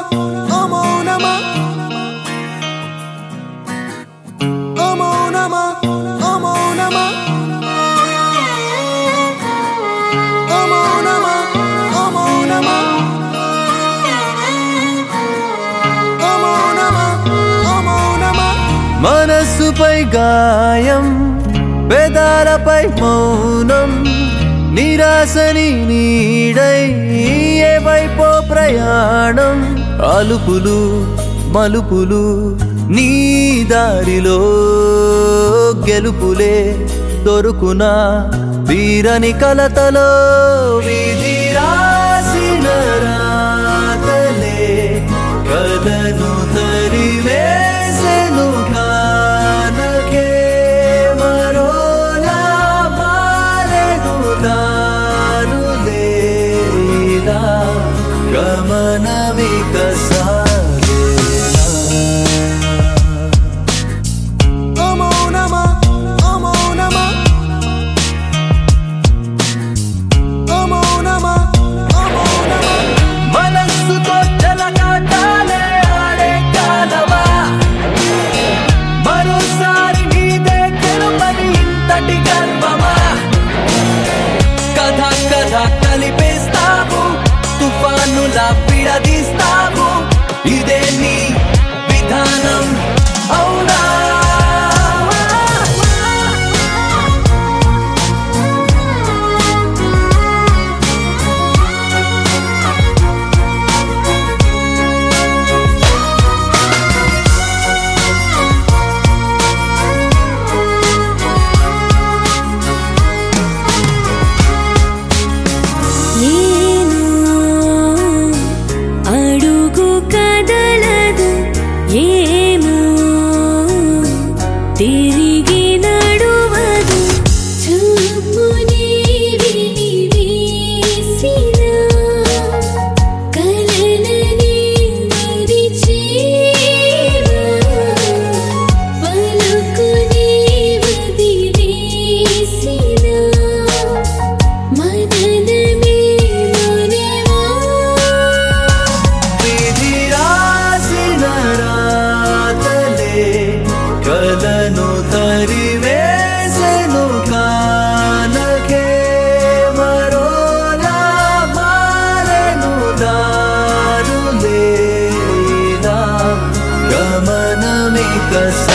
మనసుపై గాయం పెదాలపై మౌనం నిరాశని నీడై ఏ వైపో ప్రయాణం అలుపులు మలుపులు నీ దారిలో గెలుపులే దొరుకునా వీరని కలతలో విధి రాసిన రాతలే కలను తరివేసెను కానకే మరోలా మారెను దారులే ఇలా గమనమిక కలిపేస్తావు తుఫానులా విడదీస్తావు ఇదే నీ విధానం అవునా తిరిగి నడువదు చూపుని వినివేసిన కలలని మరిచేవా పలుకుని వదిలేసిన మననమే మనవా విధి రాసిన రాతలే కలను తరివేసెను కానకే మరోలా మారెను దారులే ఇలా గమనమిక